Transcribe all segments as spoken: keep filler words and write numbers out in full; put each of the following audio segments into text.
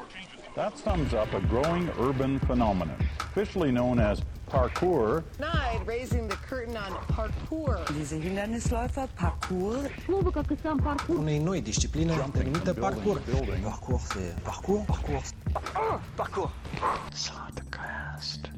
That sums up a growing urban phenomenon, officially known as parkour. Night, raising the curtain on parkour. Diese Hindernisläufer, Parkour. Provocação parkour. Unei noi discipline denumită parkour. Parkour, c'est parkour, parkour. Oh, parkour. Soundcast.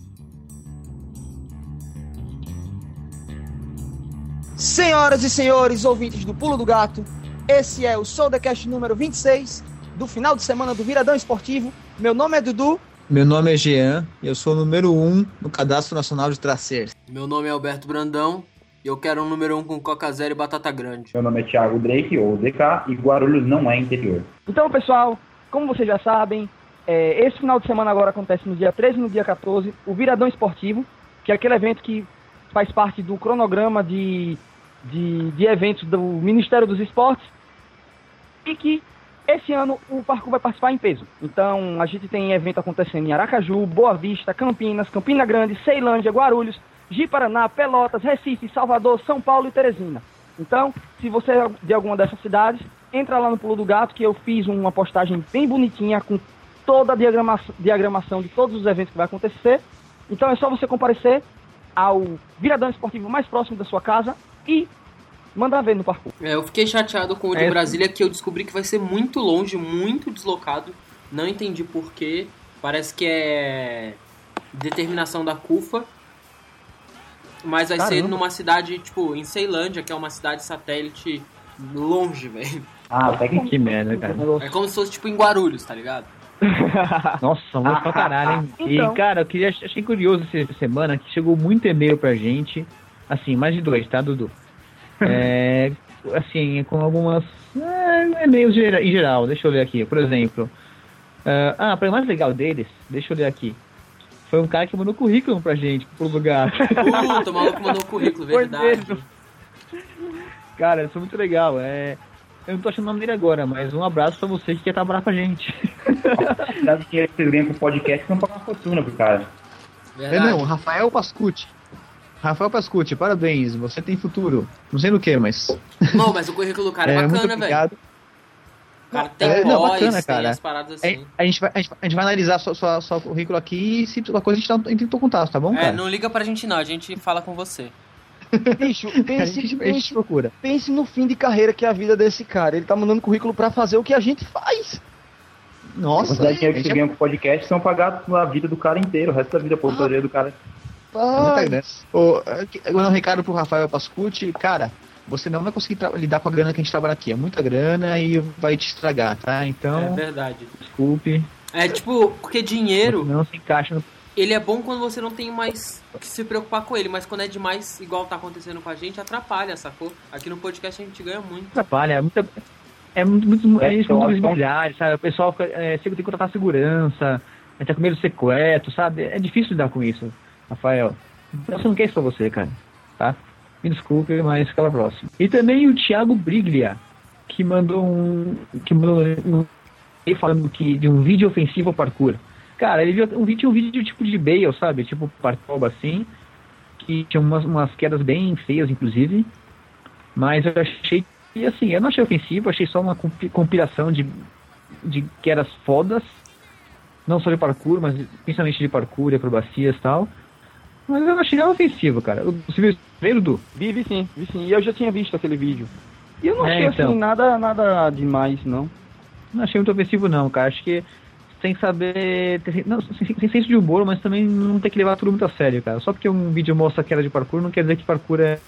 Senhoras e senhores, ouvintes do Pulo do Gato, esse é o Soldacast número vinte e seis, do final de semana do Viradão Esportivo. Meu nome é Dudu. Meu nome é Jean e eu sou o número um no Cadastro Nacional de Tracers. Meu nome é Alberto Brandão e eu quero um número um com Coca Zero e Batata Grande. Meu nome é Thiago Drake, ou D K, e Guarulhos não é interior. Então, pessoal, como vocês já sabem, é, esse final de semana agora acontece no dia treze e no dia quatorze, o Viradão Esportivo, que é aquele evento que faz parte do cronograma de, de, de eventos do Ministério dos Esportes, e que esse ano o parkour vai participar em peso. Então, a gente tem evento acontecendo em Aracaju, Boa Vista, Campinas, Campina Grande, Ceilândia, Guarulhos, Ji-Paraná, Pelotas, Recife, Salvador, São Paulo e Teresina. Então, se você é de alguma dessas cidades, entra lá no Pulo do Gato, que eu fiz uma postagem bem bonitinha com toda a diagrama- diagramação de todos os eventos que vai acontecer. Então, é só você comparecer ao Viradão Esportivo mais próximo da sua casa e mandar ver no parkour. É, eu fiquei chateado com o de É. Brasília, que eu descobri que vai ser muito longe, muito deslocado. Não entendi porquê. Parece que é determinação da CUFA. Mas vai Caramba. ser numa cidade, tipo, em Ceilândia, que é uma cidade satélite longe, velho. Ah, até que... Que merda, cara. É como se fosse, tipo, em Guarulhos, tá ligado? Nossa, longe pra caralho, hein? Então. E, cara, eu queria, achei curioso essa semana que chegou muito e-mail pra gente. Assim, mais de dois, tá, Dudu? É, assim, com algumas é, e-mails gera- em geral. Deixa eu ler aqui, por exemplo. é, ah, para o mais legal deles, deixa eu ler aqui. Foi um cara que mandou currículo pra gente, pro lugar. Puta, o maluco mandou o currículo, Foi verdade. mesmo. Cara, isso foi muito legal. É, eu não tô achando o nome dele agora, mas um abraço pra você que quer trabalhar com a gente. Dá dinheiro que vocês ganham com o podcast, não pagar uma fortuna pro cara. É Verdade. não, Rafael Pascucci. Rafael Pascucci, parabéns, você tem futuro. Não sei no que, mas. Não, mas o currículo do cara é, muito bacana, velho. obrigado. O cara tem É, pós, não, bacana, tem cara. as paradas A, assim. a gente vai, a, gente, a gente vai analisar sua, sua, sua currículo aqui e se precisar coisa a gente, dá, a gente tem contato, tá bom, É, cara? não liga pra gente não, a gente fala com você. Bicho, A pense, gente, a gente pense, procura. pense no fim de carreira que é a vida desse cara. Ele tá mandando currículo pra fazer o que a gente faz. A Nossa, quantidade de dinheiro que a vocês gente ganham com o podcast são pagar a vida do cara inteiro, o resto da vida, a aposentadoria do cara. Muita grana. Ô, aqui, agora um recado pro Rafael Pascucci, cara, você não vai conseguir tra- lidar com a grana que a gente trabalha aqui. É muita grana e vai te estragar, tá? É Então, verdade. desculpe. É tipo, porque dinheiro, Não se encaixa no. ele é bom quando você não tem mais que se preocupar com ele, mas quando é demais, igual tá acontecendo com a gente, atrapalha, sacou? Aqui no podcast a gente ganha muito. Atrapalha, é muita. É muito, muito, é É, isso, eu muito acho que- visibilidade, sabe? O pessoal fica, é, sempre tem que contratar segurança, a gente tá com medo de sequestro, sabe? É difícil lidar com isso, Rafael. Então, você não quer isso pra você, cara, tá? Me desculpe, mas fica pra próxima. E também o Thiago Briglia, que mandou um. que mandou um. ele falando que, de um vídeo ofensivo ao parkour. Cara, ele viu um vídeo, um vídeo tipo de Bale, sabe? Tipo parkour assim, que tinha umas, umas quedas bem feias, inclusive. Mas eu achei. E assim, eu não achei ofensivo, achei só uma compi- compilação de, de quedas fodas. Não só de parkour, mas principalmente de parkour, acrobacias e tal. Mas eu não achei nada ofensivo, cara. Você viu primeiro, Du? Vi, vi sim, vi sim. E eu já tinha visto aquele vídeo. E eu não É, achei então. assim nada, nada demais, não. Não achei muito ofensivo, não, cara. Acho que sem saber. ter- Não, sem, sem senso de humor, mas também não tem que levar tudo muito a sério, cara. Só porque um vídeo mostra queda de parkour, não quer dizer que parkour é.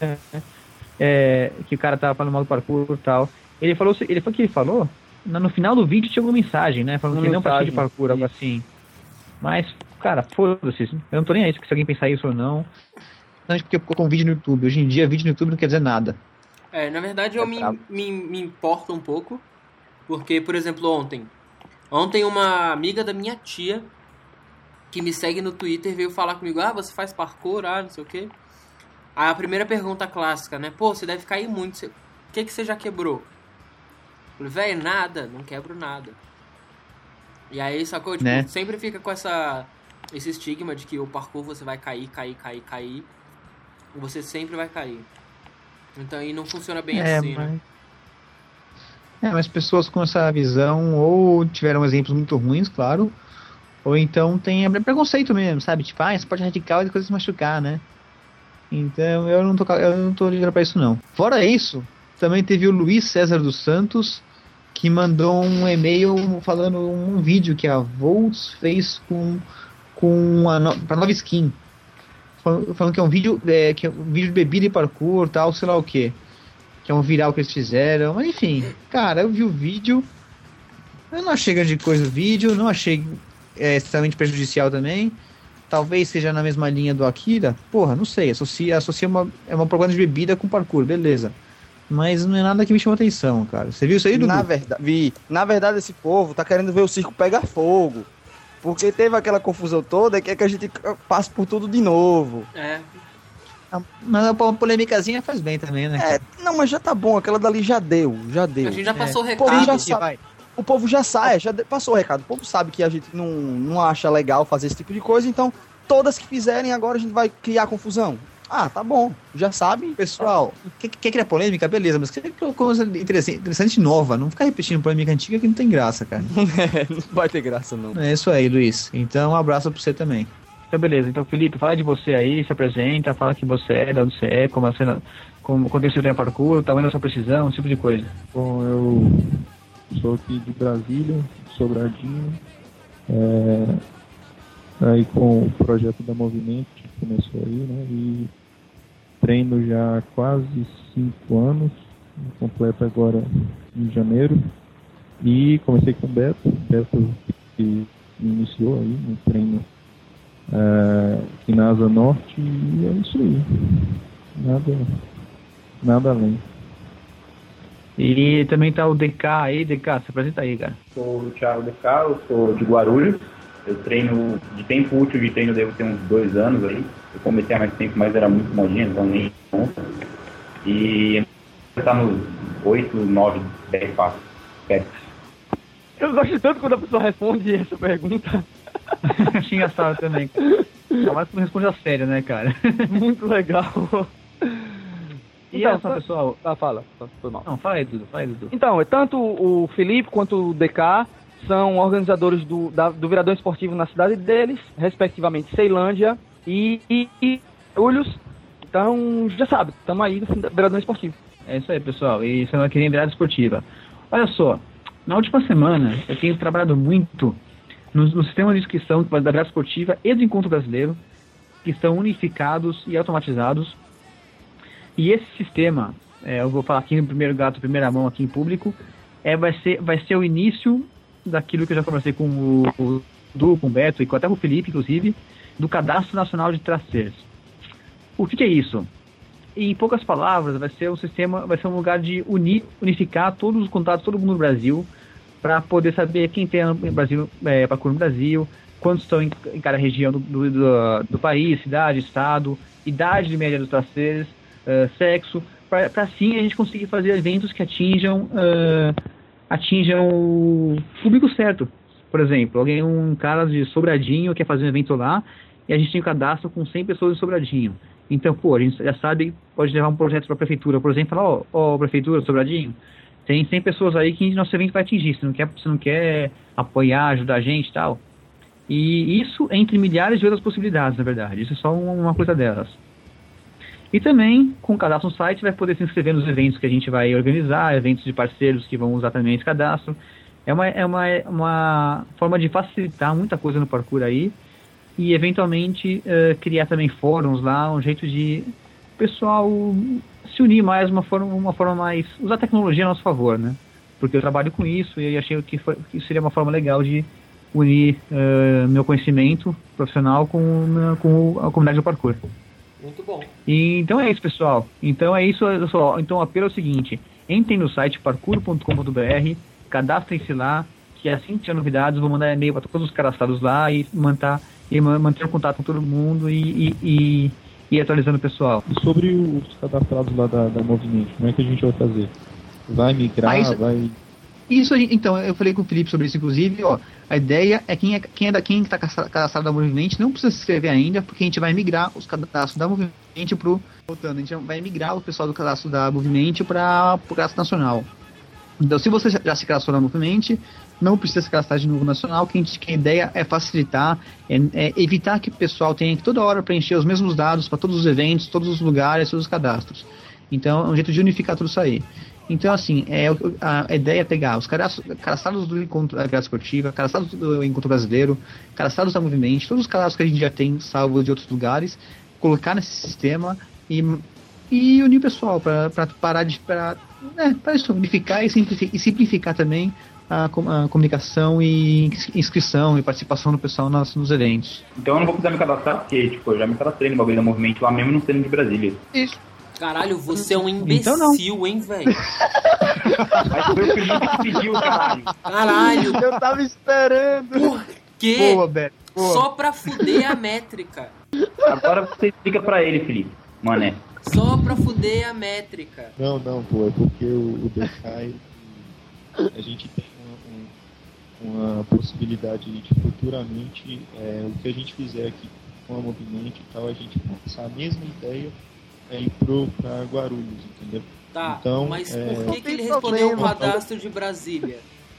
é que o cara tá falando mal do parkour e tal. Ele falou. Ele falou que ele falou. No no final do vídeo tinha alguma mensagem, né? Falando Uma que não pratica de mensagem, parkour, algo isso. assim. Mas, cara, foda-se. Eu não tô nem aí se alguém pensar isso ou não. Não, porque ficou com vídeo no YouTube. Hoje em dia, vídeo no YouTube não quer dizer nada. É, na verdade eu É me, brabo. me, me importo um pouco, porque, por exemplo, ontem, ontem uma amiga da minha tia, que me segue no Twitter, veio falar comigo, ah, você faz parkour, ah, não sei o quê. Aí a primeira pergunta clássica, né, pô, você deve cair muito, você... o que que você já quebrou? Eu falei, velho, nada, não quebro nada. E aí, sacou, tipo, Né? sempre fica com essa, esse estigma de que o parkour você vai cair, cair, cair, cair, e você sempre vai cair. Então aí não funciona bem é, assim, mas... né? É, mas pessoas com essa visão ou tiveram exemplos muito ruins, claro, ou então tem preconceito mesmo, sabe? Tipo, ah, esporte radical é coisa de se machucar, né? Então eu não tô, eu não tô ligando pra isso não. Fora isso, também teve o Luiz César dos Santos, que mandou um e-mail falando um vídeo que a Volts fez com, com a no, pra nova skin. Falando, falando que é um vídeo, é, que é um vídeo de bebida e parkour, tal, sei lá o que. Que é um viral que eles fizeram. Mas enfim, cara, eu vi o vídeo. Eu não achei grande coisa o vídeo, não achei é, extremamente prejudicial também. Talvez seja na mesma linha do Akira. Porra, não sei. Associa, associa uma, é uma propaganda de bebida com parkour, beleza. Mas não é nada que me chamou atenção, cara. Você viu isso aí, Dudu? Na verdade, vi. Na verdade, esse povo tá querendo ver o circo pegar fogo. Porque teve aquela confusão toda e quer que a gente passe por tudo de novo. É. Mas uma polêmicazinha faz bem também, né? É, não, mas já tá bom. Aquela dali já deu, já deu. A gente já passou o O povo recado. já sabe. O povo já sai, já de- passou o recado. O povo sabe que a gente não, não acha legal fazer esse tipo de coisa, então todas que fizerem agora a gente vai criar confusão. Ah, tá bom, já sabe. Pessoal, quer, quer criar polêmica? Beleza, mas quer criar coisa interessante, interessante e nova. Não ficar repetindo polêmica antiga que não tem graça, cara. Não vai ter graça, não. É isso aí, Luiz. Então um abraço pra você também. Então, beleza. Então, Felipe, fala de você aí, se apresenta, fala quem você é, de onde você é, como você, como, quando você tem parkour, o tamanho da sua precisão, esse tipo de coisa. Bom, eu sou aqui de Brasília, Sobradinho, é, aí com o projeto da Movimento, que começou aí, né, e treino já há quase cinco anos, completo agora em janeiro, e comecei com o Beto, Beto que me iniciou aí no treino é, aqui na Asa Norte, e é isso aí, nada, nada além. E também tá o D K aí, D K, se apresenta aí, cara. Sou o Thiago D K, eu sou de Guarulhos. Eu treino, de tempo útil de treino, devo ter uns dois anos aí. Eu comecei há mais tempo, mas era muito modinha, então nem conta. E tá nos oito, nove, dez passos. Perto. Eu gosto tanto quando a pessoa responde essa pergunta. Achei engraçado também. Ainda mais quando responde a sério, né, cara? Muito legal. E Então, essa, pessoal... Ah, fala. Foi mal. Não, fala aí, Dudu, fala aí, Dudu. Então, tanto o Felipe quanto o D K são organizadores do, da, do Viradão Esportivo na cidade deles, respectivamente Ceilândia e, e, e Guarulhos. Então, já sabe, estamos aí no Viradão Esportivo. É isso aí, pessoal. E semana que vem virada esportiva. Olha só, na última semana eu tenho trabalhado muito no, no sistema de inscrição da virada esportiva e do Encontro Brasileiro, que estão unificados e automatizados. E esse sistema, é, eu vou falar aqui no primeiro gato, primeira mão aqui em público, é, vai, ser, vai ser o início daquilo que eu já conversei com o, o Du, com o Beto e até com o Felipe, inclusive, do Cadastro Nacional de Tracers. O que, que é isso? Em poucas palavras, vai ser um sistema, vai ser um lugar de unir, unificar todos os contatos, todo mundo no Brasil, para poder saber quem tem no Brasil, é, parkour no Brasil, quantos estão em, em cada região do, do, do, do país, cidade, estado, idade de média dos tracers, uh, sexo, para assim a gente conseguir fazer eventos que atinjam, uh, atinjam o público certo. Por exemplo, alguém, um cara de Sobradinho quer fazer um evento lá, e a gente tem um cadastro com cem pessoas de Sobradinho. Então, pô, a gente já sabe, pode levar um projeto para a prefeitura, por exemplo, falar, ó, ó, prefeitura, Sobradinho, tem cem pessoas aí que nosso evento vai atingir, você não quer, você não quer apoiar, ajudar a gente e tal. E isso entre milhares de outras possibilidades, na verdade, isso é só uma, uma coisa delas. E também, com o cadastro no site, vai poder se inscrever nos eventos que a gente vai organizar, eventos de parceiros que vão usar também esse cadastro. É uma, é uma, uma forma de facilitar muita coisa no parkour aí, e eventualmente uh, criar também fóruns lá, um jeito de o pessoal se unir mais, uma forma, uma forma mais, usar a tecnologia a nosso favor, né? Porque eu trabalho com isso e achei que, foi, que seria uma forma legal de unir uh, meu conhecimento profissional com, com a comunidade do parkour. Muito bom. E, então é isso, pessoal. Então é isso, pessoal. Então o apelo é o seguinte: entrem no site parkour ponto com ponto b r, cadastrem-se lá, que assim que tiver novidades, eu vou mandar e-mail para todos os cadastrados lá e manter, e manter contato com todo mundo e, e, e, e atualizando o pessoal. E sobre os cadastrados lá da, da Movimento, como é que a gente vai fazer? Vai migrar, ah, isso, vai... Isso, então, eu falei com o Felipe sobre isso, inclusive, ó, a ideia é quem é quem é da, quem está cadastrado da Movimento não precisa se inscrever ainda, porque a gente vai migrar os cadastros da Movimento pro... Voltando, a gente vai migrar o pessoal do cadastro da Movimento para o cadastro nacional. Então, se você já se cadastrou na Movimente, não precisa se cadastrar de novo nacional, que a, gente, que a ideia é facilitar, é, é evitar que o pessoal tenha que toda hora preencher os mesmos dados para todos os eventos, todos os lugares, todos os cadastros. Então, é um jeito de unificar tudo isso aí. Então, assim, é, a, a ideia é pegar os cadastros, cadastrados do Encontro da Viagem Esportiva, cadastrados do Encontro Brasileiro, cadastrados da Movimente, todos os cadastros que a gente já tem salvos de outros lugares, colocar nesse sistema e, e unir o pessoal para parar de... Pra, É, para isso, unificar e simplificar, e simplificar também a, a comunicação e inscrição e participação do pessoal nos, nos eventos. Então eu não vou precisar me cadastrar, porque tipo, eu já me cadastrei no bagulho da Movimento lá mesmo não sendo de Brasília. Isso. Caralho, você é um imbecil, então hein, velho? Mas foi o Felipe que pediu, caralho. Caralho. Eu tava esperando. Por quê? Boa, Beto. Boa. Só pra fuder a métrica. Agora você explica pra ele, Felipe. Mané. Só pra fuder a métrica. Não, não, pô, é porque o, o Decai, a gente tem uma, uma, uma possibilidade de futuramente, é, o que a gente fizer aqui com a Movimento e tal, a gente passar a mesma ideia é, ir pro, pra Guarulhos, entendeu? Tá, então, mas é... por que, que ele respondeu o cadastro de Brasília?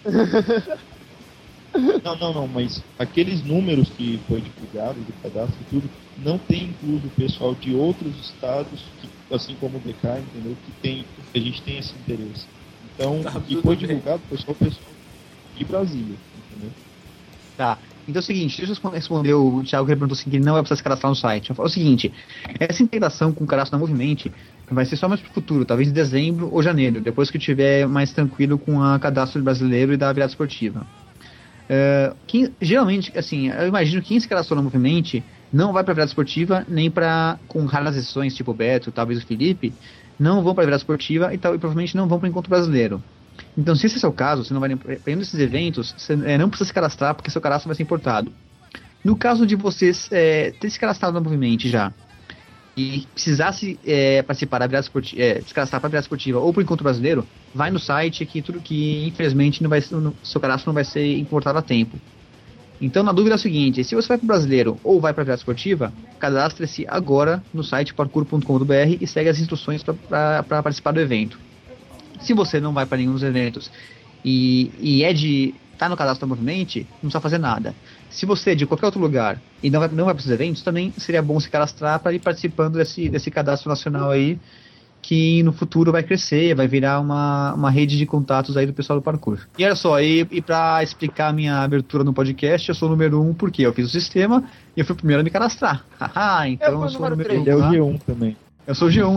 Não, não, não, mas aqueles números que foi divulgado do cadastro e tudo, não tem incluso o pessoal de outros estados, que, assim como o B K, entendeu? Que tem, a gente tem esse interesse. Então, Tá, o que tudo foi bem. divulgado foi só o pessoal de Brasília, entendeu? Tá, então é o seguinte, deixa eu responder o Thiago que ele perguntou assim, que ele não vai precisar se cadastrar no site. Eu falo o seguinte, essa integração com o cadastro na Movimente vai ser só mais pro futuro, talvez em dezembro ou janeiro, depois que eu estiver mais tranquilo com a cadastro brasileiro e da virada esportiva. Uh, quem, geralmente, assim, eu imagino que quem se cadastrou na Movimente não vai para a virada esportiva, nem para, com raras exceções, tipo o Beto, talvez o Felipe, não vão para a virada esportiva e, tal, e provavelmente não vão para o Encontro Brasileiro. Então, se esse é o seu caso, você não vai para nenhum desses eventos, você é, não precisa se cadastrar, porque seu cadastro vai ser importado. No caso de vocês é, ter se cadastrado na Movimente já, e precisasse é, participar da virada esportiva, é, se cadastrar para a virada esportiva ou para o Encontro Brasileiro, vai no site que tudo que infelizmente não vai, no, seu cadastro não vai ser importado a tempo. Então, na dúvida é o seguinte, se você vai para o Brasileiro ou vai para a virada esportiva, cadastre-se agora no site parkour ponto com ponto b r e segue as instruções para participar do evento. Se você não vai para nenhum dos eventos e, e é de tá no cadastro da Movimente, não precisa fazer nada. Se você é de qualquer outro lugar e não vai, não vai para os eventos, também seria bom se cadastrar para ir participando desse, desse cadastro nacional aí, que no futuro vai crescer, vai virar uma, uma rede de contatos aí do pessoal do parkour. E olha só, e, e para explicar a minha abertura no podcast, eu sou o número um porque eu fiz o sistema e eu fui o primeiro a me cadastrar. Haha, então eu, eu sou o número um. Ele é o G um também. Eu sou o G um.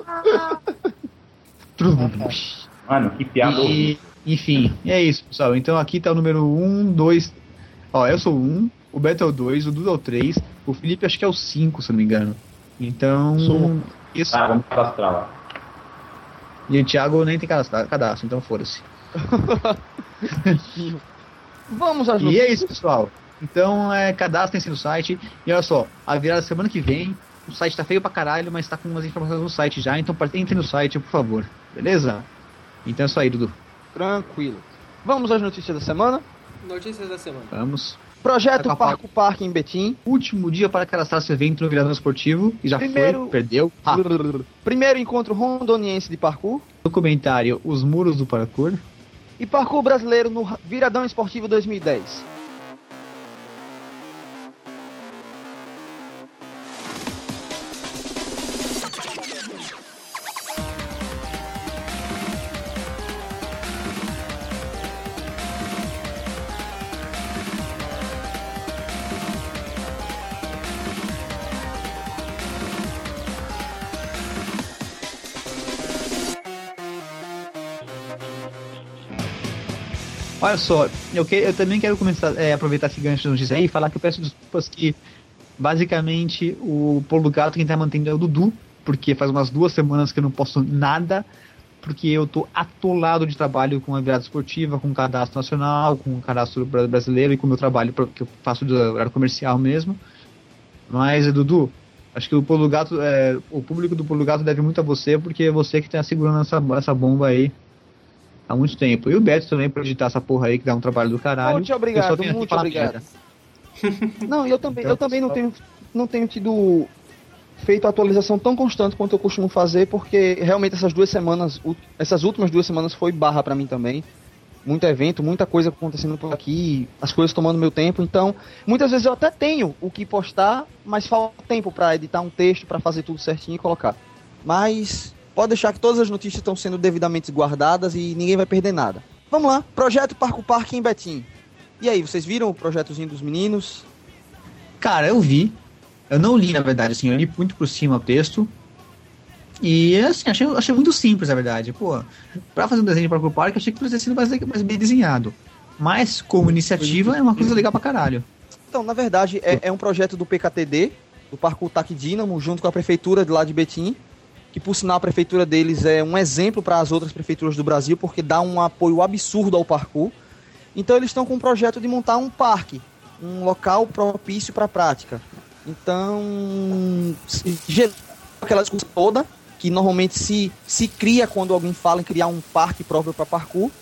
Mano, que piada. E, enfim, é isso, pessoal. Então aqui tá o número um, dois. Ó, eu sou o um, o Beto é o dois, o Dudu é o três, o Felipe acho que é o cinco, se não me engano. Então. Sou... Isso. Ah, vamos cadastrar lá. E o Thiago nem tem cadastro, cadastro então foda-se. Vamos às E notícias. é isso, pessoal. Então, é, cadastrem-se no site. E olha só, a virada semana que vem, o site tá feio pra caralho, mas tá com umas informações no site já. Então, entre no site, por favor. Beleza? Então é isso aí, Dudu. Tranquilo. Vamos às notícias da semana. Notícias da semana. Vamos. Projeto Tá com a Parco Parque em Betim. Último dia para cadastrar seu evento no Viradão Esportivo. E já Primeiro- foi, perdeu. Ah, Primeiro encontro rondoniense de parkour. documentário Os Muros do Parkour. E parkour brasileiro no Viradão Esportivo dois mil e dez. Olha só, eu, que, eu também quero começar é, aproveitar esse gancho de notícia aí e falar que eu peço desculpas que basicamente o Polo Gato quem tá mantendo é o Dudu, porque faz umas duas semanas que eu não posto nada, porque eu tô atolado de trabalho com a virada esportiva, com o cadastro nacional, com o cadastro bra- brasileiro e com o meu trabalho pra- que eu faço de horário comercial mesmo. Mas, Dudu, acho que o Polo Gato, é, o público do Polo Gato deve muito a você, porque é você que tá segurando essa, essa bomba aí há muito tempo. E o Beto também pra editar essa porra aí, que dá um trabalho do caralho. Muito Eu só obrigado, venho aqui muito falar obrigado. merda. Não, eu também, eu também não tenho, não tenho tido feito a atualização tão constante quanto eu costumo fazer, porque realmente essas duas semanas, essas últimas duas semanas foi barra pra mim também. Muito evento, muita coisa acontecendo por aqui, as coisas tomando meu tempo, então muitas vezes eu até tenho o que postar, mas falta tempo pra editar um texto, pra fazer tudo certinho e colocar. Mas pode deixar que todas as notícias estão sendo devidamente guardadas e ninguém vai perder nada. Vamos lá, projeto Parco Parque em Betim. E aí, vocês viram o projetozinho dos meninos? Cara, eu vi. Eu não li, na verdade, assim, eu li muito por cima o texto. E, assim, achei, achei muito simples, na verdade. Pô, pra fazer um desenho de Parkour Park, achei que poderia ter sido mais, mais bem desenhado. Mas, como iniciativa, é uma coisa legal pra caralho. Então, na verdade, é, é um projeto do P K T D, do Parkour Tac Dínamo, junto com a prefeitura de lá de Betim, que, por sinal, a prefeitura deles é um exemplo para as outras prefeituras do Brasil, porque dá um apoio absurdo ao parkour. Então, eles estão com um projeto de montar um parque, um local propício para a prática. Então, aquela discussão toda, que normalmente se, se cria quando alguém fala em criar um parque próprio para parkour.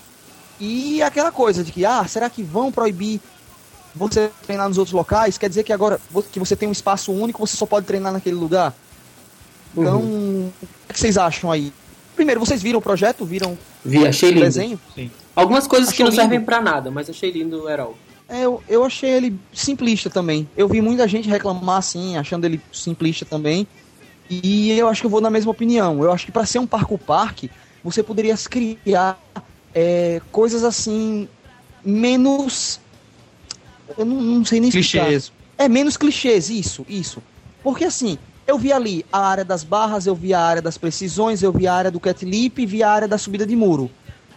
E aquela coisa de que, ah, será que vão proibir você treinar nos outros locais? Quer dizer que agora que você tem um espaço único, você só pode treinar naquele lugar? Então, uhum. O que vocês acham aí? Primeiro, vocês viram o projeto? Viram Vi, achei o lindo. desenho? Sim. Algumas coisas Achou que não lindo? servem pra nada, mas achei lindo o Herol. É, eu, eu achei ele simplista também. Eu vi muita gente reclamar assim, achando ele simplista também. E eu acho que eu vou na mesma opinião. Eu acho que para ser um parkour parque, você poderia criar é, coisas assim, menos... Eu não, não sei nem explicar. Clichês. É, menos clichês, isso, isso. Porque assim, eu vi ali a área das barras, eu vi a área das precisões, eu vi a área do cat leap e vi a área da subida de muro.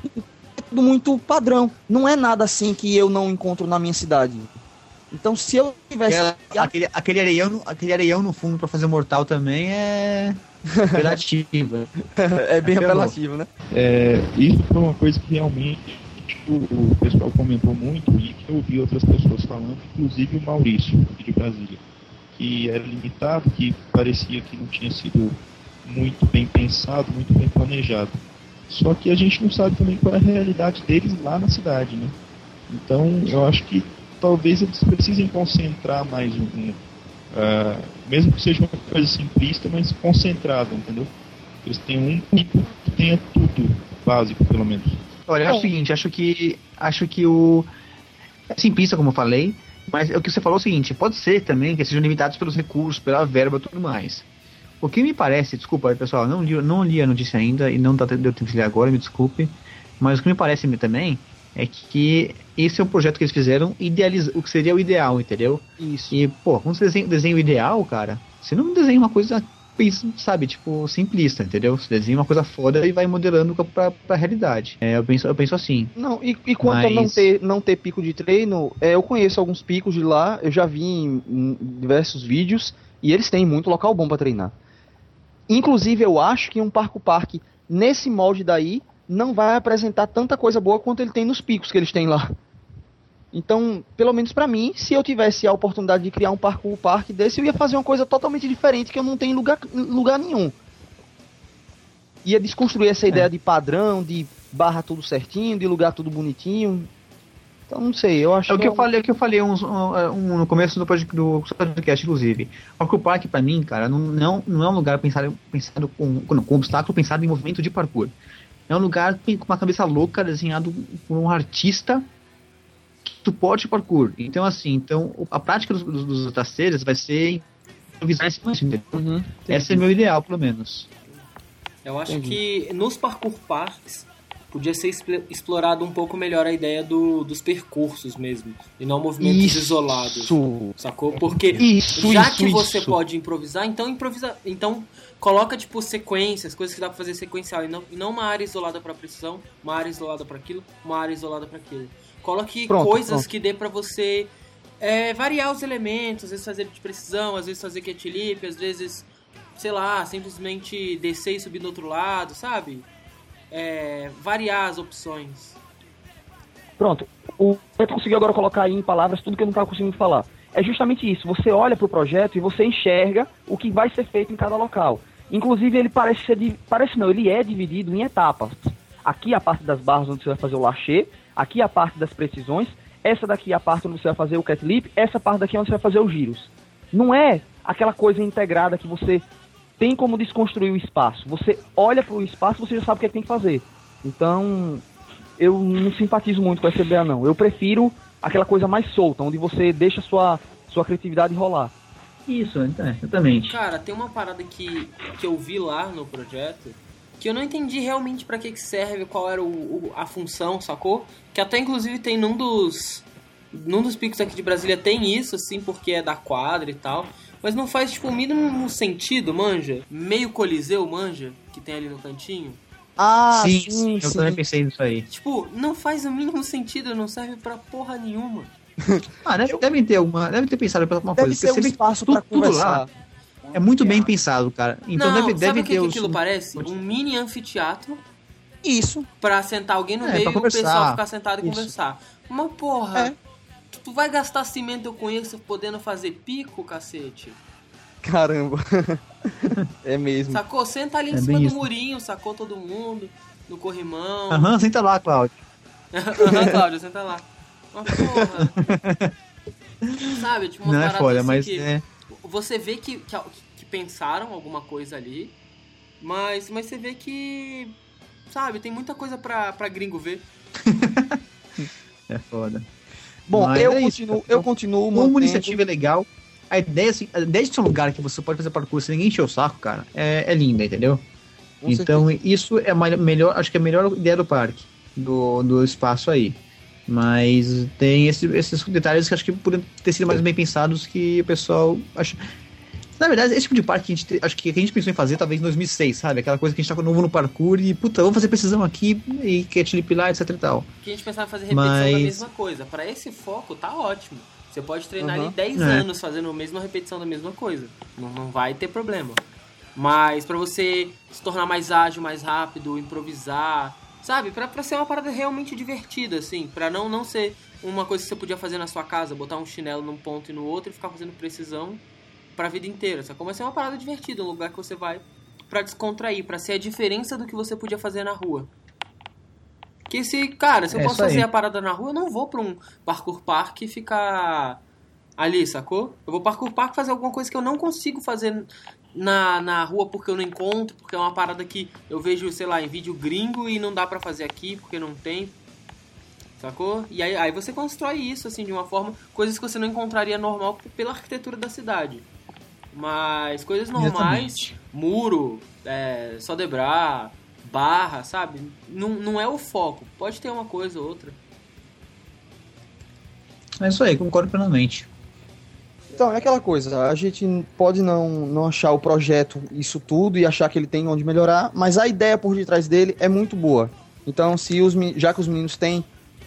É tudo muito padrão. Não é nada assim que eu não encontro na minha cidade. Então, se eu tivesse... Aquela, aquele, aquele, areião, no- aquele areião no fundo pra fazer mortal também é... apelativo. é bem Apelou. apelativo, né? É, isso foi uma coisa que realmente tipo, o pessoal comentou muito e que eu ouvi outras pessoas falando, inclusive o Maurício, aqui de Brasília, que era limitado, que parecia que não tinha sido muito bem pensado, muito bem planejado. Só que a gente não sabe também qual é a realidade deles lá na cidade, né? Então, eu acho que talvez eles precisem concentrar mais um, um uh, mesmo que seja uma coisa simplista, mas concentrada, entendeu? Eles têm um pico que tenha tudo básico, pelo menos. Olha, é o seguinte, acho que acho que o é simplista, como eu falei, mas o que você falou é o seguinte, pode ser também que sejam limitados pelos recursos, pela verba e tudo mais. O que me parece, desculpa pessoal, não li, não li a notícia ainda e não deu tempo de ler agora, me desculpe, mas o que me parece também é que esse é um projeto que eles fizeram idealiza, o que seria o ideal, entendeu? Isso. E, pô, quando você desenha, desenha o ideal, cara, você não desenha uma coisa, sabe, tipo, simplista, entendeu? Você desenha uma coisa foda e vai modelando pra, pra realidade. É, eu, penso, eu penso assim. Não, e, e quanto a Mas- não ter, não ter pico de treino, é, eu conheço alguns picos de lá, eu já vi em, em diversos vídeos, e eles têm muito local bom pra treinar. Inclusive, eu acho que um Parco Parque, nesse molde daí, não vai apresentar tanta coisa boa quanto ele tem nos picos que eles têm lá. Então, pelo menos pra mim, se eu tivesse a oportunidade de criar um Parco Parque desse, eu ia fazer uma coisa totalmente diferente que eu não tenho em lugar, em lugar nenhum. Ia desconstruir essa ideia de padrão, de barra tudo certinho, de lugar tudo bonitinho. Então, não sei, eu acho É o que eu é um- falei, é o que eu falei uns, um, um- no começo do pod- do podcast, inclusive. O parque, pra mim, cara, não, não, não é um lugar pensado, pensado com, com, com obstáculo pensado em movimento de parkour. É um lugar com uma cabeça louca, desenhado por um artista que suporte o parkour. Então, assim, então, o- a prática dos, dos, dos traceiros vai ser improvisar esse lance, entendeu? Uhum, Esse é meu ideal, pelo menos. Eu acho Entendi. que nos parkour parks podia ser expl- explorado um pouco melhor a ideia do, dos percursos mesmo, e não movimentos Isso. isolados, sacou? Porque Isso, já isso, que você isso. pode improvisar, então improvisa, então coloca tipo sequências, coisas que dá pra fazer sequencial, e não, e não uma área isolada pra precisão, uma área isolada pra aquilo, uma área isolada pra aquilo. Coloque Pronto, coisas pronto. que dê pra você é, variar os elementos, às vezes fazer de precisão, às vezes fazer cat leap, às vezes, sei lá, simplesmente descer e subir do outro lado, sabe? É, variar as opções. Pronto, o Beto conseguiu agora colocar aí em palavras tudo que eu não estava conseguindo falar. É justamente isso, você olha para o projeto e você enxerga o que vai ser feito em cada local. Inclusive ele parece ser, di- parece não, ele é dividido em etapas. Aqui a parte das barras onde você vai fazer o lachê, aqui a parte das precisões, essa daqui é a parte onde você vai fazer o cat leap, essa parte daqui é onde você vai fazer os giros. Não é aquela coisa integrada que você tem como desconstruir o espaço. Você olha para o espaço, você já sabe o que, é que tem que fazer. Então, eu não simpatizo muito com a S B A, não. Eu prefiro aquela coisa mais solta, onde você deixa sua, sua criatividade rolar. Isso, é, exatamente. Cara, tem uma parada que, que eu vi lá no projeto que eu não entendi realmente pra que que serve, qual era o, o, a função, sacou? Que até inclusive tem num dos num dos picos aqui de Brasília tem isso, assim, porque é da quadra e tal, mas não faz, tipo, o mínimo sentido, manja? Meio coliseu, manja? Que tem ali no cantinho. Ah, sim, sim, sim, eu sim. também pensei nisso aí. Tipo, não faz o mínimo sentido, não serve pra porra nenhuma. Ah, deve, devem ter alguma, deve ter pensado em alguma Deve coisa. ter um Você vê que espaço tudo, pra tudo conversar. lá é muito bem pensado, cara. Então não, deve, sabe deve o que, ter que os- aquilo parece? Um mini anfiteatro Isso. pra sentar alguém no É, meio pra e o pessoal conversar. ficar sentado e Isso. conversar. Mas porra, É. tu, tu vai gastar cimento, eu conheço, podendo fazer pico, cacete? Caramba. É mesmo. Sacou? Senta ali em É cima bem do isso. murinho, sacou todo mundo, no corrimão. Aham, senta lá, Cláudio. Aham, Cláudio, senta lá. Mas porra. Sabe, tipo, uma Não é parada foda, assim mas que é. você vê que, que, que pensaram alguma coisa ali, mas, mas você vê que, sabe, tem muita coisa pra, pra gringo ver. É foda. Bom, Mas eu, é isso, continuo, cara. eu continuo Como mantendo... iniciativa é legal, a ideia, assim, a ideia de ser um lugar que você pode fazer parkour sem ninguém encher o saco, cara, é, é linda, entendeu? Com Então, isso é a ma- melhor, acho que é a melhor ideia do parque, do, do espaço aí. Mas tem esse- esses detalhes que acho que poderiam ter sido mais bem pensados, que o pessoal acha. Na verdade, esse tipo de parque que a gente, te- acho que, que a gente pensou em fazer talvez em dois mil e seis, sabe? Aquela coisa que a gente tá novo no parkour e, puta, vamos fazer precisão aqui e quer lá, etc e tal. Que a gente pensava em fazer repetição Mas- da mesma coisa. Pra esse foco, tá ótimo. Você pode treinar Uhum. ali dez É. anos fazendo a mesma repetição da mesma coisa. Não, não vai ter problema. Mas pra você se tornar mais ágil, mais rápido, improvisar, sabe? Pra, pra ser uma parada realmente divertida, assim. Pra não, não ser uma coisa que você podia fazer na sua casa, botar um chinelo num ponto e no outro e ficar fazendo precisão pra vida inteira. Sacou? Mas é uma parada divertida, um lugar que você vai pra descontrair, pra ser a diferença do que você podia fazer na rua. Que se, cara, se eu É posso isso aí. fazer a parada na rua, eu não vou pra um parkour park e ficar ali, sacou? Eu vou parkour park fazer alguma coisa que eu não consigo fazer na, na rua porque eu não encontro, porque é uma parada que eu vejo, sei lá, em vídeo gringo e não dá pra fazer aqui porque não tem, sacou? E aí, aí você constrói isso, assim, de uma forma, coisas que você não encontraria normal pela arquitetura da cidade. Mas coisas normais, Exatamente. muro, é, só debrar, barra, sabe? Não, não é o foco. Pode ter uma coisa ou outra. É isso aí, concordo plenamente. Então, é aquela coisa, a gente pode não, não achar o projeto isso tudo e achar que ele tem onde melhorar, mas a ideia por detrás dele é muito boa. Então, se os, meni- já que os meninos têm,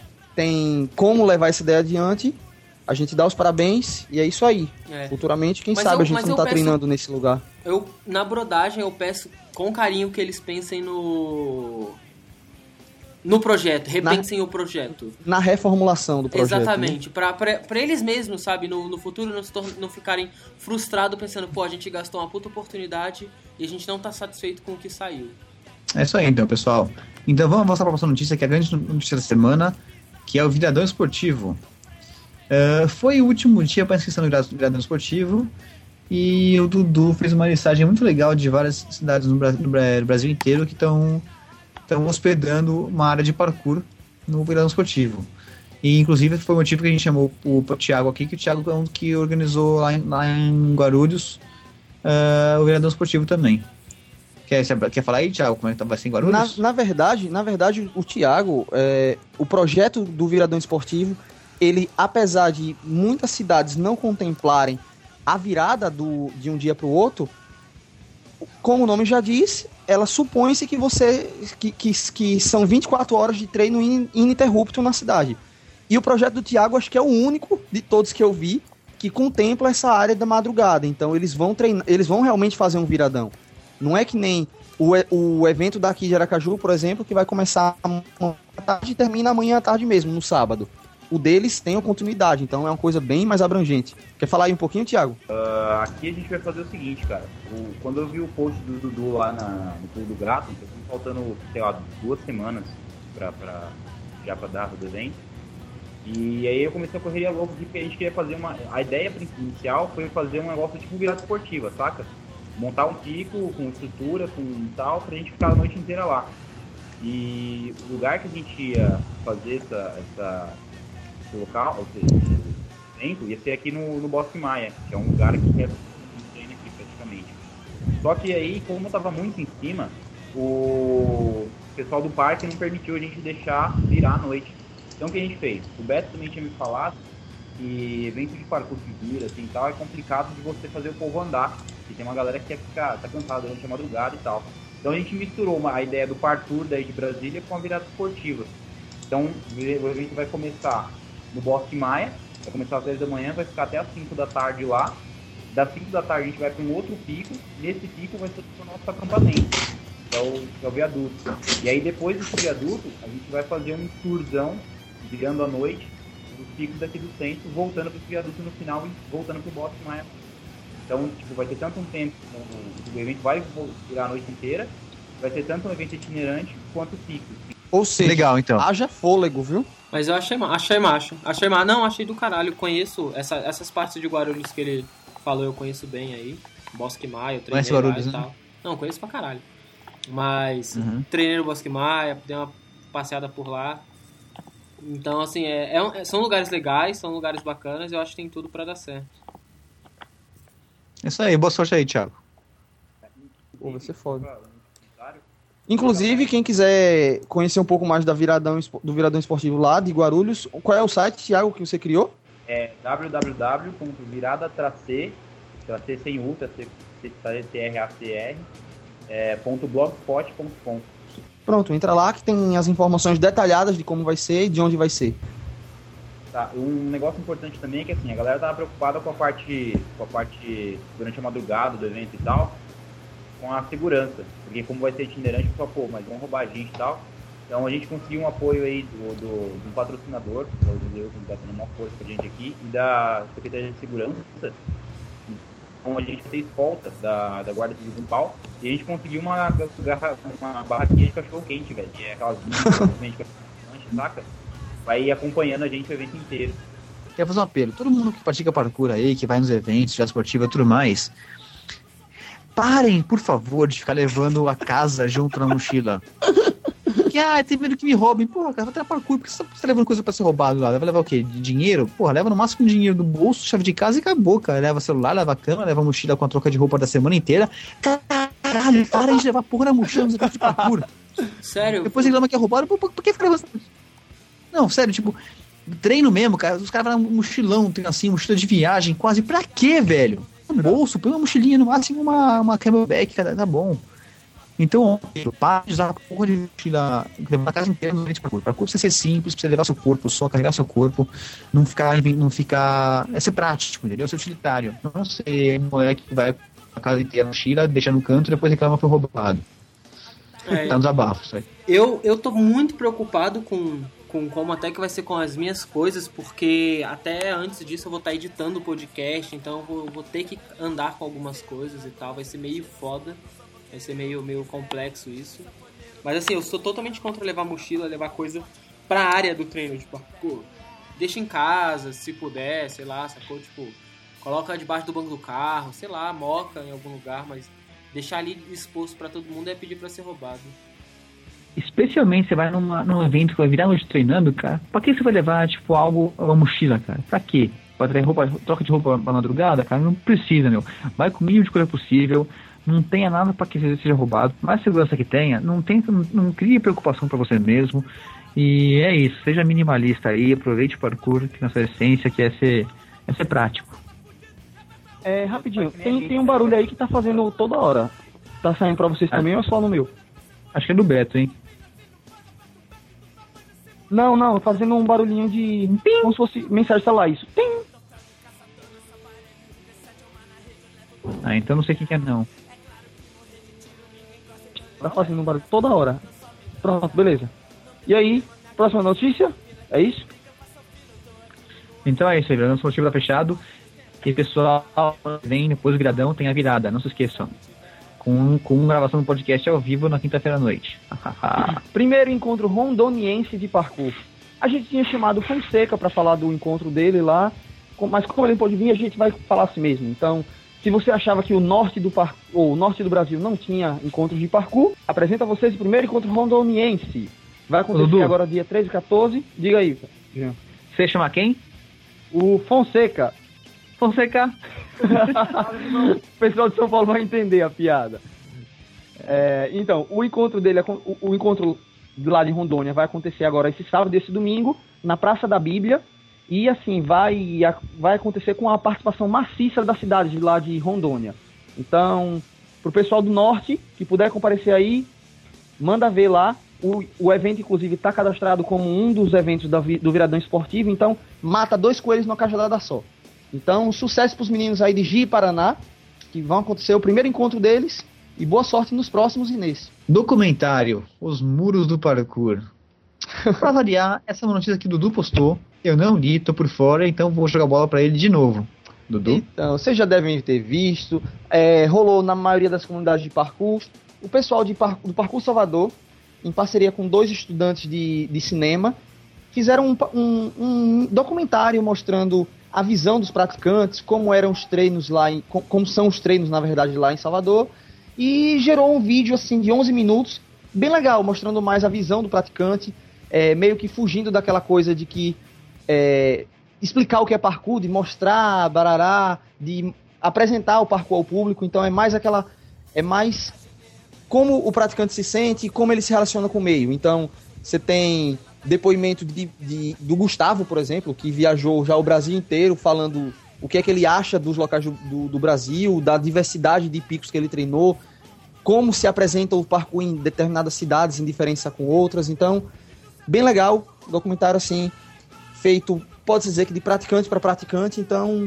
têm como levar essa ideia adiante, a gente dá os parabéns e é isso aí. É. Futuramente, quem Mas sabe eu- a gente mas não eu tá peço- treinando nesse lugar. Eu, na brodagem, eu peço com carinho que eles pensem no... No projeto, repensem o projeto. Na reformulação do projeto. Exatamente, pra, pra, pra eles mesmos, sabe, no, no futuro não, se tor- não ficarem frustrados pensando, pô, a gente gastou uma puta oportunidade e a gente não tá satisfeito com o que saiu. É isso aí, então, pessoal. Então vamos avançar para a próxima notícia, que é a grande notícia da semana, que é o Viradão Esportivo. Uh, foi o último dia para inscrição do Viradão Esportivo e o Dudu fez uma listagem muito legal de várias cidades no, Bra- no Bra- no Brasil inteiro que estão hospedando uma área de parkour no Viradão Esportivo. E inclusive foi o motivo que a gente chamou o Thiago aqui, que o Thiago é um que organizou lá em, lá em Guarulhos uh, o Viradão Esportivo também. Quer, quer falar aí, Thiago, como é que vai ser em Na, Guarulhos? na verdade, na verdade, o Thiago, é, o projeto do Viradão Esportivo, ele, apesar de muitas cidades não contemplarem a virada do, de um dia para o outro, como o nome já diz, ela supõe-se que você que, que, que são vinte e quatro horas de treino in, ininterrupto na cidade. E o projeto do Thiago, acho que é o único de todos que eu vi que contempla essa área da madrugada. Então eles vão treinar, eles vão realmente fazer um viradão. Não é que nem o, o evento daqui de Aracaju, por exemplo, que vai começar à tarde e termina amanhã à tarde mesmo, no sábado. O deles tem a continuidade, então é uma coisa bem mais abrangente. Quer falar aí um pouquinho, Thiago? Uh, aqui a gente vai fazer o seguinte, cara. O, quando eu vi o post do Dudu lá na, no Pulo do Gato, tá faltando, sei lá, duas semanas pra, pra, já pra data do evento. E aí eu comecei a correria louca porque a gente queria fazer uma... A ideia inicial foi fazer um negócio tipo virada esportiva, saca? Montar um pico com estrutura, com tal, pra gente ficar a noite inteira lá. E o lugar que a gente ia fazer essa, essa, esse local, ou seja, esse evento, ia ser aqui no, no Bosque Maia, que é um lugar que é treino aqui praticamente. Só que aí, como eu tava muito em cima, o pessoal do parque não permitiu a gente deixar virar à noite. Então o que a gente fez? O Beto também tinha me falado que evento de parkour que vira assim, tal, é complicado de você fazer o povo andar. E tem uma galera que quer ficar, tá cansada durante a madrugada e tal. Então a gente misturou uma, a ideia do parkour daí de Brasília com a virada esportiva. Então o evento vai começar no Bosque Maia, vai começar às dez da manhã, vai ficar até às cinco da tarde lá. Das cinco da tarde a gente vai para um outro pico, nesse pico vai ser o nosso acampamento, que é o, que é o viaduto. E aí depois desse viaduto, a gente vai fazer um excursão, virando à noite, dos picos daqui do centro, voltando para esse viaduto no final e voltando para o Bosque Maia. Então, tipo, vai ter tanto um tempo, o evento vai durar a noite inteira, vai ter tanto um evento itinerante quanto pico. Ou seja, legal, então. Haja fôlego, viu? Mas eu achei, achei macho. Achei macho. Não, achei do caralho. Conheço essa, essas partes de Guarulhos que ele falou, eu conheço bem aí. Bosque Maia, eu treinei lá e tal. Né? Não, conheço pra caralho. Mas uhum. treinei no Bosque Maia, dei uma passeada por lá. Então, assim, é, é, são lugares legais, são lugares bacanas e eu acho que tem tudo pra dar certo. Isso aí, boa sorte aí, Thiago. Pô, vai ser foda. Inclusive, quem quiser conhecer um pouco mais da Viradão, do Viradão Esportivo lá de Guarulhos, qual é o site, Thiago, que você criou? É w w w ponto virada trace, trace sem U, trace, T R A C R, é, ponto blogspot ponto com. Pronto, entra lá que tem as informações detalhadas de como vai ser e de onde vai ser. Tá, um negócio importante também é que assim, a galera tava preocupada com a parte, com a parte durante a madrugada do evento e tal, com a segurança, porque como vai ser itinerante, o pessoal, pô, mas vão roubar a gente e tal. Então a gente conseguiu um apoio aí do, do, do patrocinador, que é o José, que está dando uma força pra gente aqui, e da Secretaria de Segurança. Então a gente fez escolta da, da Guarda Civil de São Paulo, e a gente conseguiu uma, uma barraquinha de cachorro quente, velho, que é aquelas vinhas de saca? Vai acompanhando a gente o evento inteiro. Quero fazer um apelo. Todo mundo que pratica parkour aí, que vai nos eventos, já esportiva e tudo mais, parem, por favor, de ficar levando a casa junto na mochila. Que, ah, tem medo que me roubem. Porra, cara, vai ter parkour, por que você tá levando coisa pra ser roubado lá? Vai levar o quê? Dinheiro? Porra, leva no máximo dinheiro do bolso, chave de casa e acabou, cara. Leva celular, leva a cama, leva a mochila com a troca de roupa da semana inteira. Caralho, parem de levar porra na mochila nos eventos de parkour. Sério? Depois reclama que é roubado, por, por, por que fica levando... Não, sério, tipo, treino mesmo, cara. Os caras vão mochilão, tem assim, mochila de viagem, quase. Pra quê, velho? No bolso, põe uma mochilinha, no máximo uma, uma camelback, cara, tá bom. Então, para de usar a porra de mochila, levar a casa inteira no evento de parkour. Parkour precisa ser simples, precisa levar seu corpo só, carregar seu corpo, não ficar, não ficar, é ser prático, entendeu? Ser utilitário. Não ser um moleque que vai a casa inteira na mochila, deixa no canto e depois reclama que foi roubado. É, tá nos abafos, aí. Eu, eu tô muito preocupado com... com como até que vai ser com as minhas coisas, porque até antes disso eu vou estar editando o podcast, então eu vou, vou ter que andar com algumas coisas e tal, vai ser meio foda, vai ser meio, meio complexo isso. Mas assim, eu sou totalmente contra levar mochila, levar coisa pra área do treino, tipo, pô, deixa em casa, se puder, sei lá, sacou? Tipo, coloca debaixo do banco do carro, sei lá, moca em algum lugar, mas deixar ali exposto pra todo mundo é pedir pra ser roubado. Especialmente você vai numa, num evento que vai virar noite treinando, cara. Pra que você vai levar, tipo, algo, uma mochila, cara? Pra quê? Pra ter roupa, troca de roupa pra madrugada, cara? Não precisa, meu. Vai com o mínimo de coisa possível. Não tenha nada pra que você seja roubado. Mais segurança que tenha, não, tem, não, não crie preocupação pra você mesmo. E é isso. Seja minimalista aí. Aproveite o parkour, que na sua essência, que é ser, é ser prático. É, rapidinho. Tem, tem um barulho aí que tá fazendo toda hora. Tá saindo pra vocês também ou é só no meu? Acho que é do Beto, hein? Não, não, fazendo um barulhinho de... Pim, como se fosse mensagem celular, isso. Pim. Ah, então não sei o que, que é, não. Tá fazendo um barulho toda hora. Pronto, beleza. E aí, próxima notícia? É isso? Então é isso aí, o nosso motivo tá fechado. E pessoal, vem depois do Viradão, tem a virada, não se esqueçam. Com, com gravação do podcast ao vivo na quinta-feira à noite. Primeiro encontro rondoniense de parkour. A gente tinha chamado o Fonseca para falar do encontro dele lá, mas como ele não pôde vir, a gente vai falar assim mesmo. Então, se você achava que o norte do, par... ou o norte do Brasil não tinha encontros de parkour, apresento a vocês o primeiro encontro rondoniense. Vai acontecer Dudu. agora dia treze e quatorze. Diga aí. Você chama quem? O Fonseca. Fonseca. O pessoal de São Paulo vai entender a piada. É, então, o encontro dele, o, o encontro do lado de Rondônia vai acontecer agora esse sábado e esse domingo, na Praça da Bíblia. E assim, vai, vai acontecer com a participação maciça da cidade de lá de Rondônia. Então, pro pessoal do norte, que puder comparecer aí, manda ver lá. O, o evento, inclusive, está cadastrado como um dos eventos da, do Viradão Esportivo. Então, mata dois coelhos numa cajadada só. Então, sucesso pros meninos aí de Ji, Paraná, que vão acontecer o primeiro encontro deles. E boa sorte nos próximos e nesse. Documentário, Os Muros do Parkour. Pra variar, essa é uma notícia que o Dudu postou. Eu não li, tô por fora, então vou jogar a bola pra ele de novo. Dudu? Então, vocês já devem ter visto. É, rolou na maioria das comunidades de parkour. O pessoal de par, do Parkour Salvador, em parceria com dois estudantes de, de cinema, fizeram um, um, um documentário mostrando a visão dos praticantes, como eram os treinos lá, em, como são os treinos, na verdade, lá em Salvador. E gerou um vídeo assim de onze minutos, bem legal, mostrando mais a visão do praticante, é, meio que fugindo daquela coisa de que é, explicar o que é parkour, de mostrar, barará, de apresentar o parkour ao público. Então é mais aquela, é mais como o praticante se sente e como ele se relaciona com o meio. Então você tem depoimento de, de, do Gustavo, por exemplo, que viajou já o Brasil inteiro falando o que é que ele acha dos locais do, do, do Brasil, da diversidade de picos que ele treinou, como se apresenta o parkour em determinadas cidades em diferença com outras. Então, bem legal, documentário assim, feito, pode-se dizer que de praticante para praticante. Então,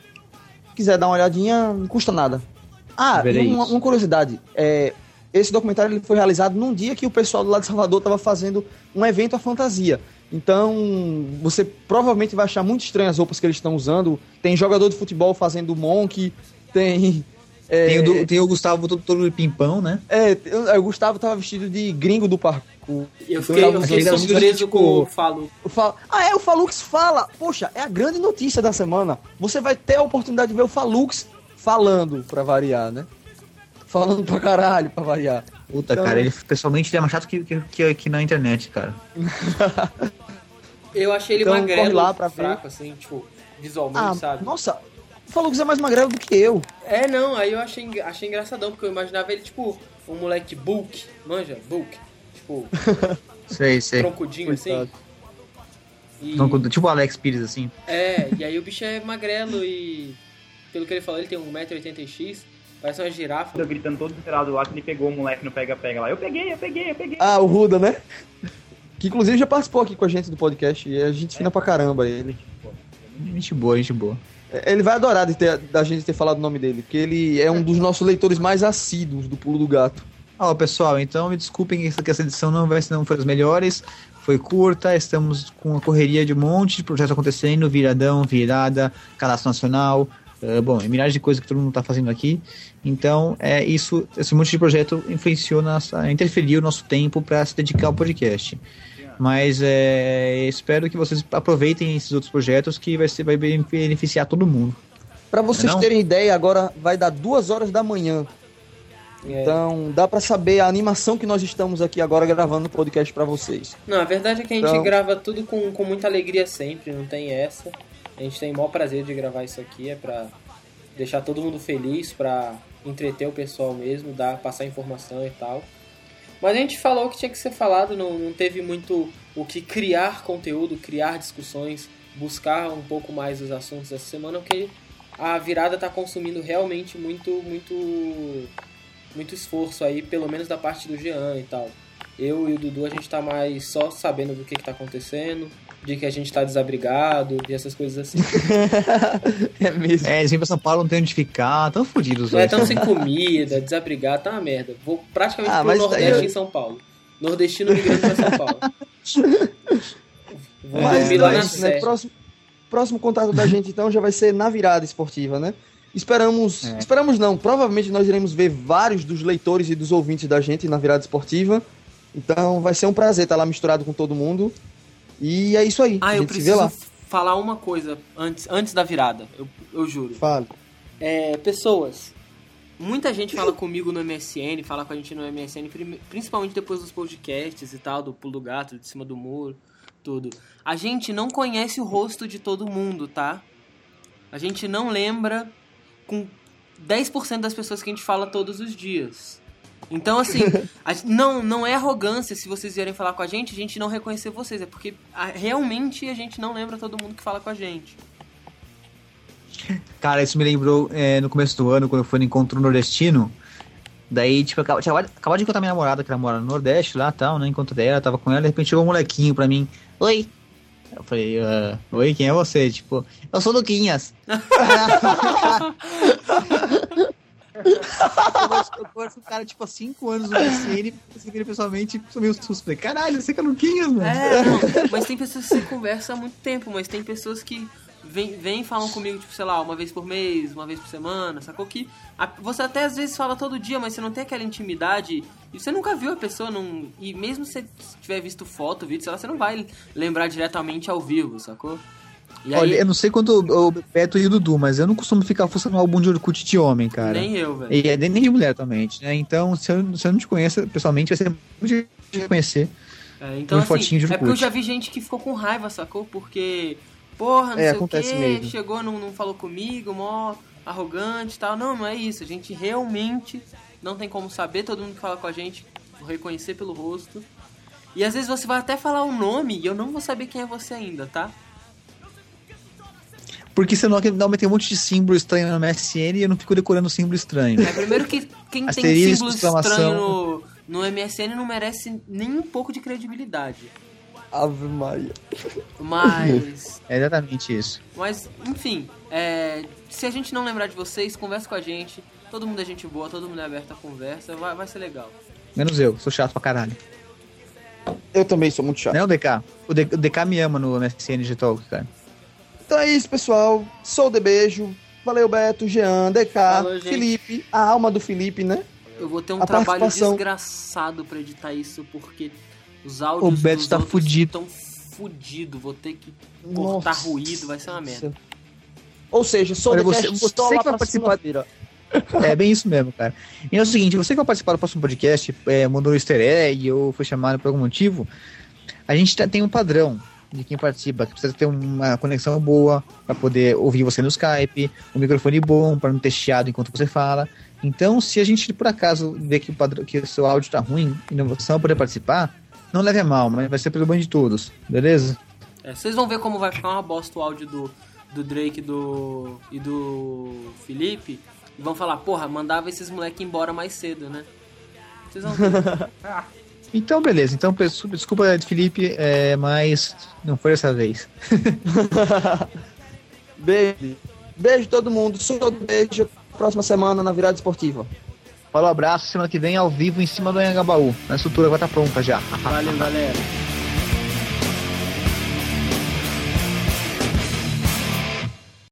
se quiser dar uma olhadinha, não custa nada. Ah, e uma, uma curiosidade, é, esse documentário ele foi realizado num dia que o pessoal do lado de Salvador estava fazendo um evento à fantasia. Então, você provavelmente vai achar muito estranho as roupas que eles estão usando. Tem jogador de futebol fazendo monk, tem... É, tem, o do, tem o Gustavo todo, todo de pimpão, né? É, o Gustavo tava vestido de gringo do parkour. Eu fiquei, eu fiquei surpreso com o Falux. O Fal... Ah, é, o Falux fala. Poxa, é a grande notícia da semana. Você vai ter a oportunidade de ver o Falux falando, pra variar, né? Falando pra caralho, pra variar. Puta, então... cara, ele pessoalmente ele é mais chato que, que, que, que na internet, cara. Eu achei ele então, magrelo, lá pra fraco, ver. assim, tipo, visualmente, ah, sabe? Nossa, o Falux é mais magrelo do que eu. É, não, aí eu achei, achei engraçadão, porque eu imaginava ele, tipo, um moleque bulk, manja, bulk, tipo, sei, sei. troncudinho, assim. E... Troncudo, tipo o Alex Pires, assim. É, e aí o bicho é magrelo e, pelo que ele falou, ele tem um metro e oitenta x, parece uma girafa. Eu gritando todo desesperado lá que ele pegou o moleque no pega-pega lá. Eu peguei, eu peguei, eu peguei. Ah, o Ruda, né? Que inclusive já participou aqui com a gente do podcast e a gente fina pra caramba ele. Gente boa, gente boa. Ele vai adorar de ter, da gente ter falado o nome dele, porque ele é um dos nossos leitores mais assíduos do Pulo do Gato. Ó, pessoal, então me desculpem que essa edição não vai não foi das melhores, foi curta, estamos com uma correria de um monte de projetos acontecendo, viradão, virada, cadastro nacional, uh, bom, é milhares de coisas que todo mundo tá fazendo aqui, então é isso, esse monte de projeto influenciou, nossa, interferiu o nosso tempo para se dedicar ao podcast. Mas é, espero que vocês aproveitem esses outros projetos que vai, ser, vai beneficiar todo mundo. Para vocês não? terem ideia, agora vai dar duas horas da manhã. É. Então dá para saber a animação que nós estamos aqui agora gravando o podcast para vocês. Não, a verdade é que a gente então... grava tudo com, com muita alegria sempre, não tem essa. A gente tem o maior prazer de gravar isso aqui, é pra deixar todo mundo feliz, pra entreter o pessoal mesmo, dar, passar informação e tal. Mas a gente falou o que tinha que ser falado, não, não teve muito o que criar conteúdo, criar discussões, buscar um pouco mais os assuntos essa semana, porque a virada está consumindo realmente muito, muito, muito esforço aí, pelo menos da parte do Jean e tal. Eu e o Dudu, a gente tá mais só sabendo do que, que tá acontecendo, de que a gente tá desabrigado, e essas coisas assim. É mesmo. É, eles vêm pra São Paulo, não tem onde ficar, tão fodidos. É, tão sem comida, desabrigado, tá uma merda. Vou praticamente ah, pro Nordeste eu... em São Paulo. Nordestino migrando pra São Paulo. Vou mas, dormir lá na mas, né, próximo, próximo contato da gente, então, já vai ser na virada esportiva, né? Esperamos, é. esperamos não, provavelmente nós iremos ver vários dos leitores e dos ouvintes da gente na virada esportiva. Então vai ser um prazer estar lá misturado com todo mundo. E é isso aí. Ah, a eu gente se vê lá. preciso falar uma coisa antes, antes da virada, eu, eu juro. Fala. É, pessoas, muita gente fala comigo no M S N, fala com a gente no M S N, principalmente depois dos podcasts e tal, do Pulo do Gato, de Cima do Muro, tudo. A gente não conhece o rosto de todo mundo, tá? A gente não lembra com dez por cento das pessoas que a gente fala todos os dias. Então, assim, a, não, não é arrogância se vocês vierem falar com a gente, a gente não reconhecer vocês. É porque a, realmente a gente não lembra todo mundo que fala com a gente. Cara, isso me lembrou é, no começo do ano, quando eu fui no encontro nordestino. Daí, tipo, eu tinha acabado de encontrar minha namorada, que ela mora no Nordeste lá e tal, né? Encontro dela, tava com ela, de repente chegou um molequinho pra mim. Oi! Eu falei, uh, oi, quem é você? Tipo, eu sou o Luquinhas. Eu conheço um cara, tipo, há cinco anos no M S N, eu ele pessoalmente, sou meio susto. Falei, caralho, você que é o Luquinhas, mano. É, não, mas tem pessoas que você conversa há muito tempo, mas tem pessoas que vêm vem e falam comigo, tipo, sei lá, uma vez por mês, uma vez por semana, sacou? Que a, você até às vezes fala todo dia, mas você não tem aquela intimidade e você nunca viu a pessoa, não, e mesmo se você tiver visto foto, vídeo, sei lá, você não vai lembrar diretamente ao vivo, sacou? E aí, olha, eu não sei quanto o Beto e o Dudu, mas eu não costumo ficar fuçando o álbum de Orkut de homem, cara. Nem eu, velho. E nem de mulher também, né? Então, se eu, se eu não te conheço pessoalmente, vai ser muito difícil de reconhecer. É, então, um assim, fotinho de é Orkut. porque eu já vi gente que ficou com raiva, sacou? Porque, porra, não É, sei o acontece quê, mesmo. chegou, não, não falou comigo, mó arrogante e tal. Não, não é isso. A gente realmente não tem como saber, todo mundo que fala com a gente, reconhecer pelo rosto. E às vezes você vai até falar um nome e eu não vou saber quem é você ainda, tá? Porque senão normalmente tem um monte de símbolo estranho no M S N e eu não fico decorando símbolo estranho. É, primeiro que quem tem Asterisco, símbolo estranho no, no M S N não merece nem um pouco de credibilidade. Ave Maria. Mas... É exatamente isso. Mas, enfim, é, se a gente não lembrar de vocês, conversa com a gente. Todo mundo é gente boa, todo mundo é aberto à conversa, vai, vai ser legal. Menos eu, sou chato pra caralho. Eu também sou muito chato. Não, D K? O D- o D K me ama no M S N de Talk, cara. Então é isso, pessoal. Sou o De Beijo. Valeu, Beto, Jean, D K, Falou, gente. Felipe, a alma do Felipe, né? Eu vou ter um A trabalho participação- desgraçado pra editar isso, porque os O áudios Beto dos tá outros fudido. estão fudidos. Vou ter que cortar Nossa. ruído, vai ser uma merda. Ou seja, sou Olha, o você- você, você só que lá vai pra participar- segunda-feira. É bem isso mesmo, cara. E é o seguinte, você que vai participar do próximo podcast, é, mandou um easter egg ou foi chamado por algum motivo, a gente tá- tem um padrão de quem participa, que precisa ter uma conexão boa para poder ouvir você no Skype, um microfone bom para não ter chiado enquanto você fala. Então, se a gente por acaso ver que o, padrão, que o seu áudio tá ruim e não, você não poder participar, não leve a mal, mas vai ser pelo bem de todos, beleza? É, vocês vão ver como vai ficar uma bosta o áudio do, do Drake do, e do Felipe. E vão falar, porra, mandava esses moleque embora mais cedo, né? Vocês vão ver. Então, beleza. Então, peço- desculpa, Felipe, é, mas não foi dessa vez. Beijo. Beijo todo mundo. Sou o De Beijo. Próxima semana na Virada Esportiva. Falou, abraço. Semana que vem ao vivo em cima do Anhangabaú. A estrutura vai estar pronta já. Valeu, galera.